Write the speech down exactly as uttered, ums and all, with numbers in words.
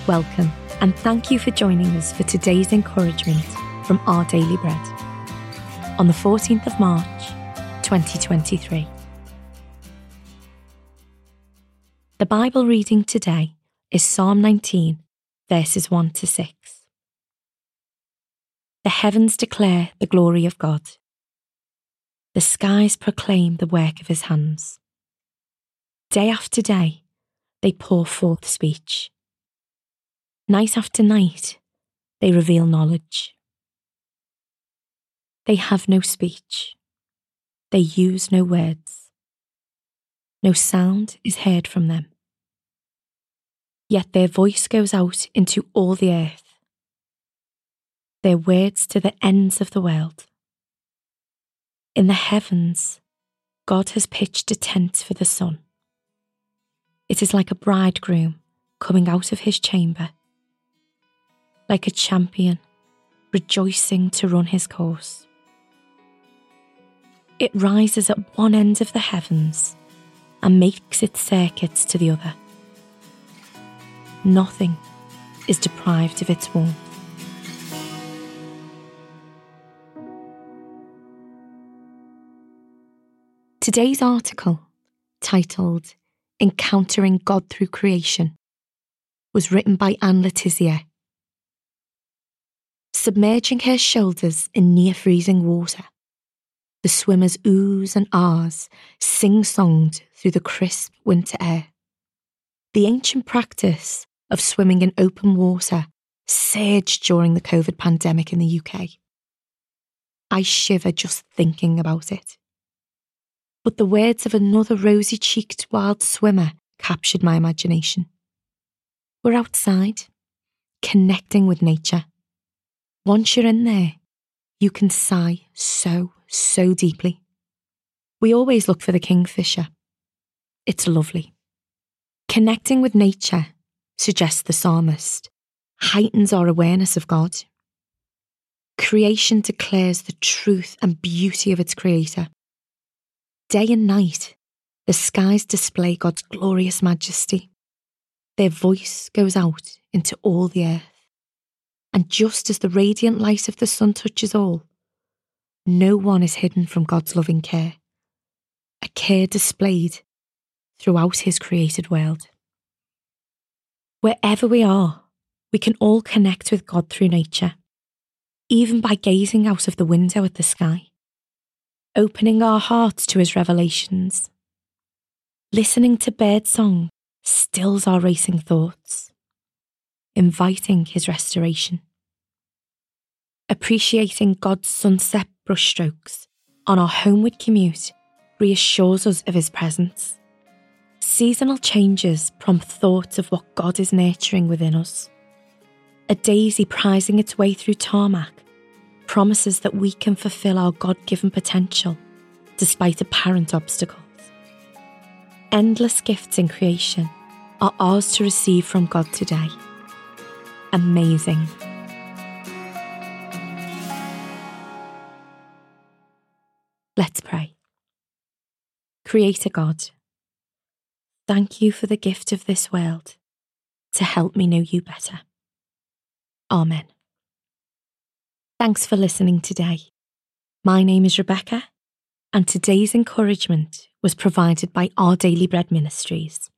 Welcome, and thank you for joining us for today's encouragement from Our Daily Bread on the fourteenth of March, twenty twenty-three. The Bible reading today is Psalm nineteen, verses one to six. The heavens declare the glory of God. The skies proclaim the work of his hands. Day after day, they pour forth speech. Night after night, they reveal knowledge. They have no speech. They use no words. No sound is heard from them. Yet their voice goes out into all the earth, their words to the ends of the world. In the heavens, God has pitched a tent for the sun. It is like a bridegroom coming out of his chamber, like a champion rejoicing to run his course. It rises at one end of the heavens and makes its circuits to the other. Nothing is deprived of its warmth. Today's article, titled Encountering God Through Creation, was written by Anne Letizia. Submerging her shoulders in near-freezing water, the swimmers oohs and ahs, sing-songed through the crisp winter air. The ancient practice of swimming in open water surged during the COVID pandemic in the U K. I shiver just thinking about it. But the words of another rosy-cheeked wild swimmer captured my imagination. We're outside, connecting with nature. Once you're in there, you can sigh so, so deeply. We always look for the kingfisher. It's lovely. Connecting with nature, suggests the psalmist, heightens our awareness of God. Creation declares the truth and beauty of its creator. Day and night, the skies display God's glorious majesty. Their voice goes out into all the earth. And just as the radiant light of the sun touches all, no one is hidden from God's loving care, a care displayed throughout his created world. Wherever we are, we can all connect with God through nature, even by gazing out of the window at the sky. Opening our hearts to his revelations. Listening to birdsong stills our racing thoughts, inviting his restoration. Appreciating God's sunset brushstrokes on our homeward commute reassures us of his presence. Seasonal changes prompt thoughts of what God is nurturing within us. A daisy prizing its way through tarmac promises that we can fulfill our God-given potential despite apparent obstacles. Endless gifts in creation are ours to receive from God today. Amazing. Let's pray. Creator God, thank you for the gift of this world to help me know you better. Amen. Thanks for listening today. My name is Rebecca, and today's encouragement was provided by Our Daily Bread Ministries.